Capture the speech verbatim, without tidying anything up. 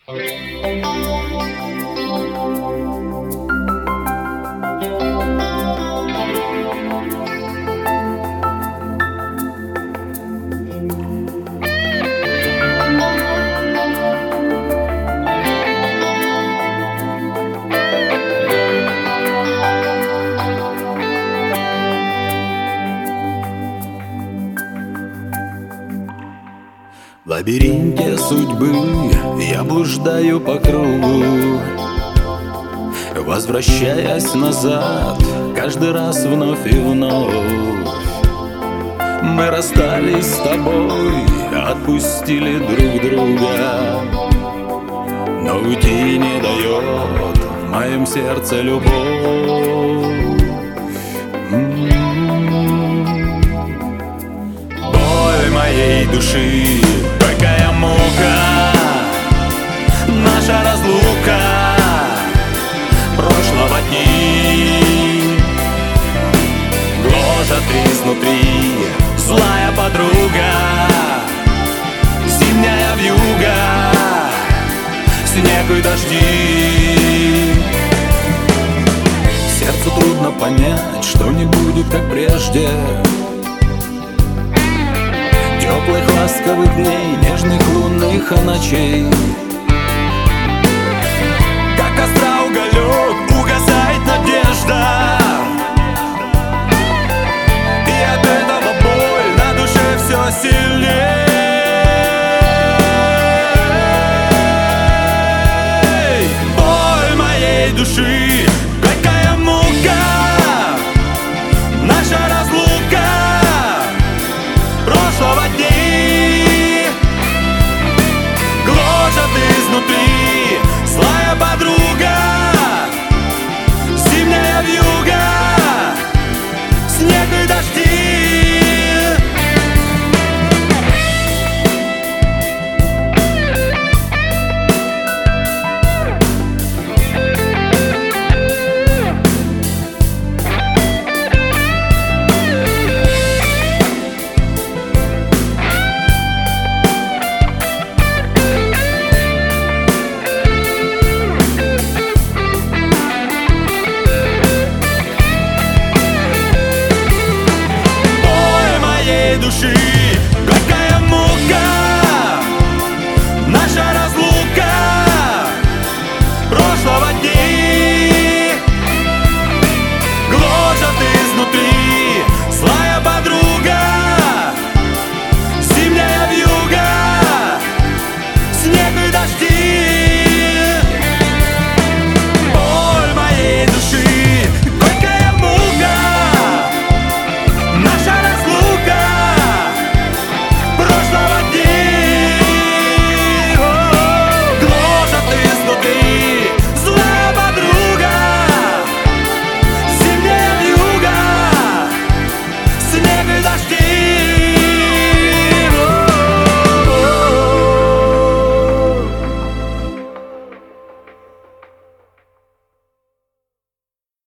В лабиринте судьбы я блуждаю по кругу, возвращаясь назад каждый раз вновь и вновь. Мы расстались с тобой, отпустили друг друга, но уйти не дает в моем сердце любовь. Боль моей души, какая мука, наша разлука прошлого дни. Гложет изнутри злая подруга, зимняя вьюга, снег и дожди. Сердцу трудно понять, что не будет как прежде, теплых ласковых дней, нежных лунных ночей. Как костра уголек угасает надежда, и от этого боль на душе все сильней. Боль моей души, какая мука, наша разлука прошлого дней. Гложет изнутри злая подруга, зимняя вьюга, снег и дожди. Души, какая мука, наша разлука прошлого дней. Гложет изнутри злая подруга, зимняя вьюга, снег и дожди.